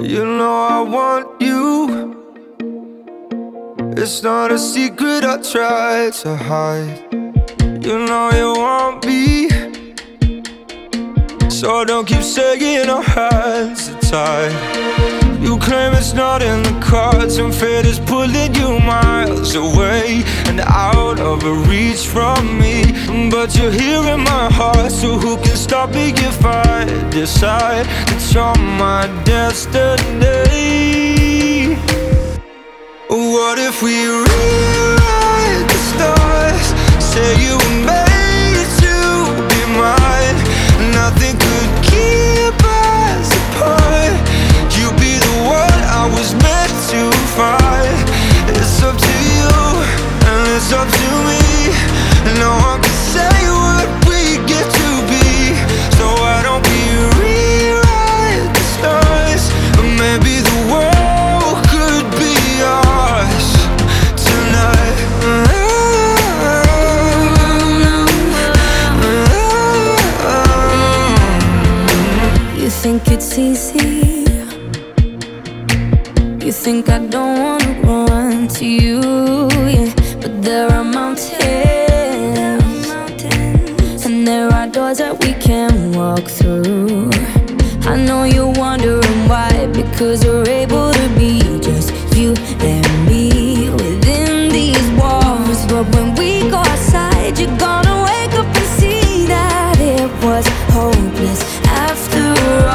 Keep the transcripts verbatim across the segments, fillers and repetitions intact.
You know I want you. It's not a secret I try to hide. You know you want me, so don't keep saying our hands are tied. You claim it's not in the cards, and fate is pulling you miles away and out of reach from me. But you're here in my heart, so who can stop me if I decide that you're my destiny? What if we rewrite the stars? Say you were made to be mine. Nothing could keep us apart. You be the one I was meant to find. It's up to you, and it's up to me. No one can say what we get to be. So why don't we rewrite the stars? Or maybe the world could be ours tonight. You think it's easy? You think I don't wanna run to you, yeah. But there are mountains, and there are doors that we can walk through. I know you're wondering why, because we're able to be just you and me within these walls. But when we go outside, you're gonna wake up and see that it was hopeless after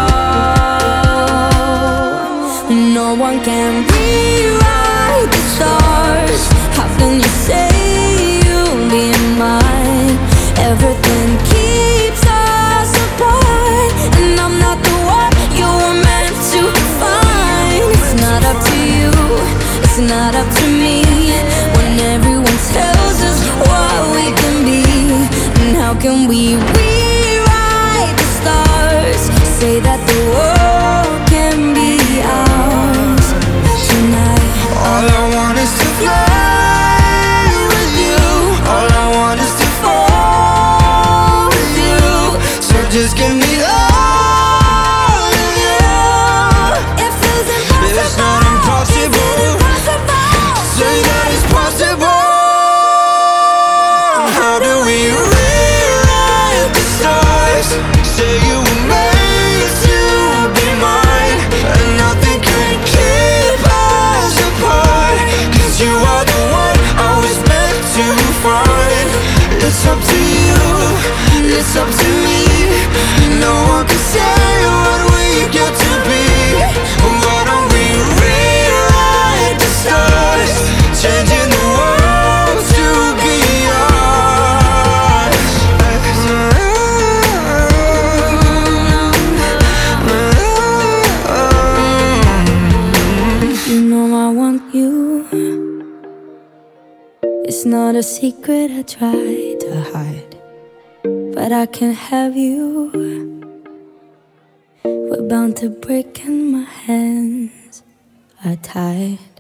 all. No one can rewrite the stars. How can you say you'll be mine? Everything keeps us apart, and I'm not the one you were meant to find. It's not up to you, it's not up to me, when everyone tells us what we can be. And how can we rewrite the stars? Say that the world can be ours tonight. All I want is to fly with you. All I want is to fall with you. So just give me all of you. It feels impossible. It's not impossible. Say that it's possible. How do we rewrite the stars? Say you were made to be mine, and nothing can keep us apart. Cause you are the one I was meant to find. It's up to you, it's up to me. No one can say what we get to be. Why don't we rewrite the stars? Changing the world to be ours. You know I want you. It's not a secret I try to hide, but I can't have you. We're bound to break and my hands are tied.